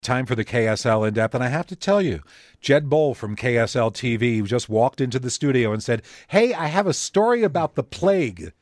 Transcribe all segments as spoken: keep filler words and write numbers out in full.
Time for the K S L In-Depth, and I have to tell you, Jed Bowl from K S L T V just walked into the studio and said, hey, I have a story about the plague.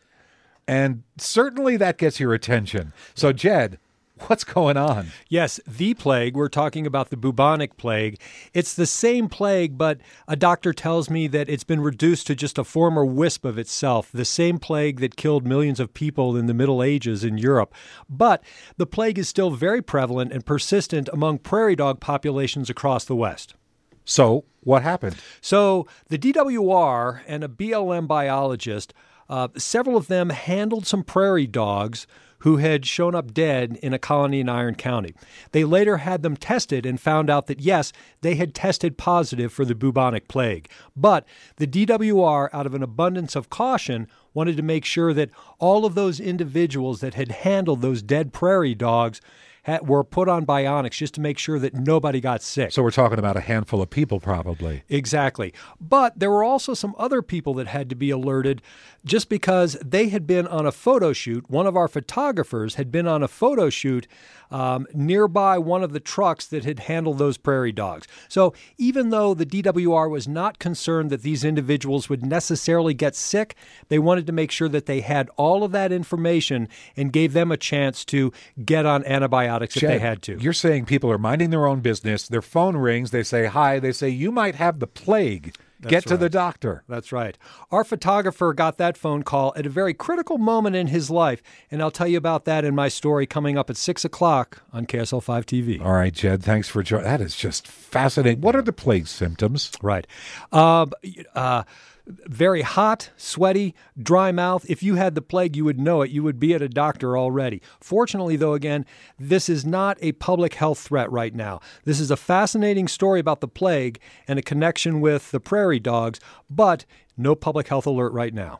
And certainly that gets your attention. So, Jed, what's going on? Yes, the plague. We're talking about the bubonic plague. It's the same plague, but a doctor tells me that it's been reduced to just a former wisp of itself, the same plague that killed millions of people in the Middle Ages in Europe. But the plague is still very prevalent and persistent among prairie dog populations across the West. So, what happened? So, the D W R and a B L M biologist, uh, several of them handled some prairie dogs who had shown up dead in a colony in Iron County. They later had them tested and found out that, yes, they had tested positive for the bubonic plague. But the D W R, out of an abundance of caution, wanted to make sure that all of those individuals that had handled those dead prairie dogs had, were put on bionics just to make sure that nobody got sick. So we're talking about a handful of people, probably. Exactly. But there were also some other people that had to be alerted just because they had been on a photo shoot. One of our photographers had been on a photo shoot um, nearby one of the trucks that had handled those prairie dogs. So even though the D W R was not concerned that these individuals would necessarily get sick, they wanted to make sure that they had all of that information and gave them a chance to get on antibiotics if Jed, they had to. You're saying people are minding their own business. Their phone rings. They say, hi. They say, you might have the plague. That's Get to right. the doctor. That's right. Our photographer got that phone call at a very critical moment in his life, and I'll tell you about that in my story coming up at six o'clock on K S L five T V. All right, Jed, thanks for joining. That is just fascinating. What are the plague symptoms? Right. Uh, uh, very hot, sweaty, dry mouth. If you had the plague, you would know it. You would be at a doctor already. Fortunately, though, again, this is not a public health threat right now. This is a fascinating story about the plague and a connection with the prairie dogs, but no public health alert right now.